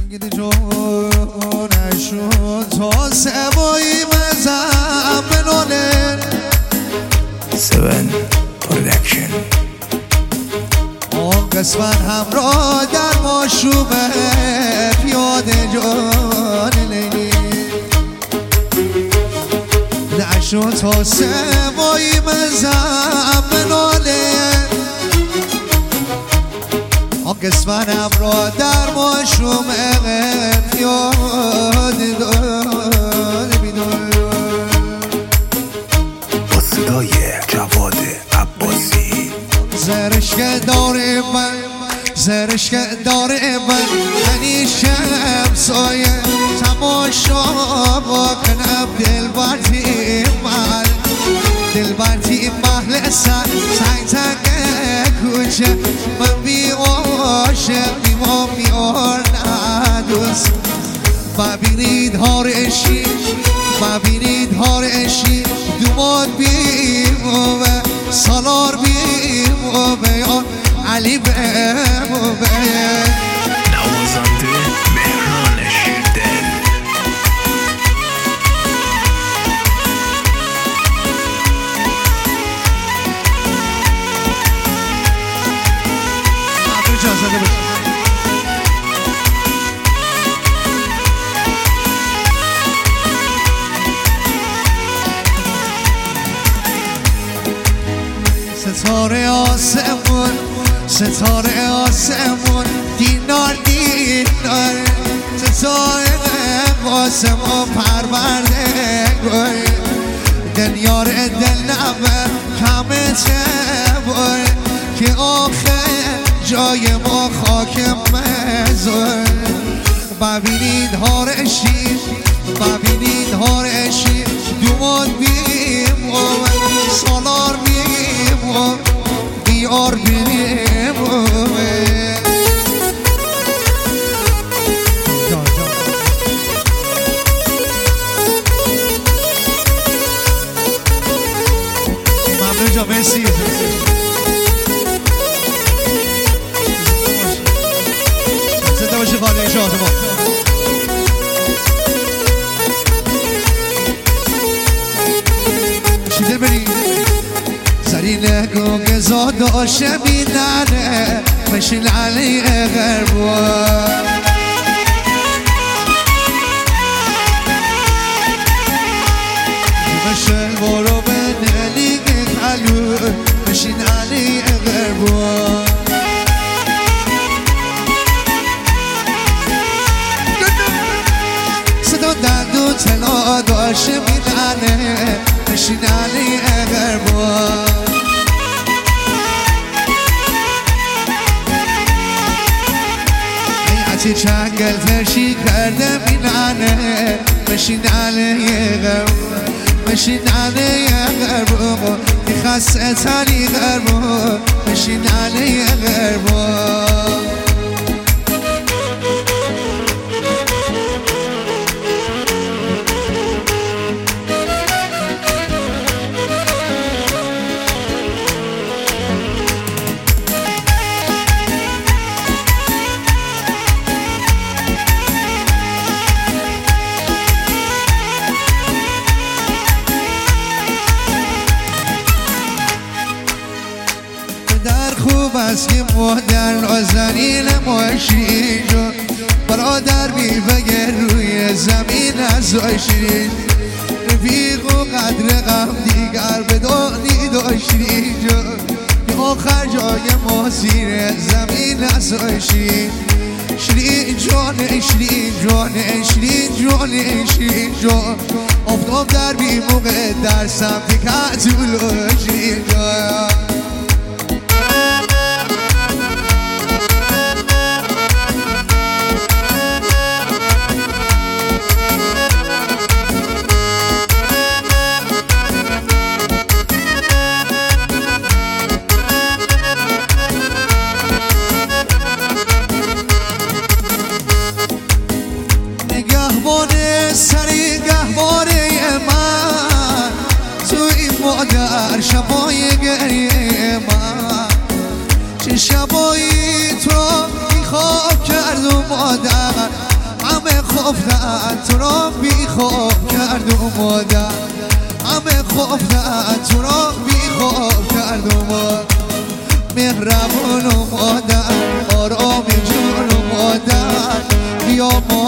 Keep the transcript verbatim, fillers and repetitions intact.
گیده جونشون تا سوایی مزم بناله سون پرودکشن آن قسمت همراه در ماشومه پیاده جان لیلی نشون تا سوایی مزم بناله آن قسمت همراه در ماشومه پیاده داره بیداره با صدای جواد عباسی زرشک داره من زرشک داره من منی شمسایه تماشا کنم دل برتی من دل برتی محل سر سنگ تنگ کوچه من بی عاشق بیما بیار ندوست ببینید هارشی ببینید هارشی دوماد بیمومه سالار بیمومه یا علی بیمومه نوازنده مهران شیردل اجازه بده ستاره آسمون ستاره آسمون دینار دینار ستاره آسمون پرورده گوی دلیار دل نبه کمه چه که آخر جای ما خاک مزور ببینید هارشی ببینید هارشی دومان بیم سالار بیم بیار بیم ممنون جا مرسی زنده باشه خانه شاد ما شیده بریم سرین گوگزا داشته میدنه مشین علی غربان مشن برو به نلی خلو مشین علی غربان صدا دندون تلا داشته میدنه مشین علی غربان حیعتی چنگل ترشی کرده میدنه مشین علی غربان مشین علی غربان دی خسته تلی غربان مشین علی غربان خوب است که مادر نازنین ماشین جو برادر بی بگر روی زمین نذاشتین رفیق و قدر غم دیگر به دانی داشتین جو که آخر جای ما زیر زمین نذاشتین شیرین جان شیرین جان شیرین جان شیرین جان افتاب در بی موقع در سمت کتول شیرین جان گهواره سری گهواره من تو این مادر شبای گریه من چه شبایی تو میخواب کرد و مادر خفتن تو را بی خواب کرد اومدن، همه خفتن تو را بی خواب کرد اومدن. مهربون اومدن، آرام جون اومدن، بیا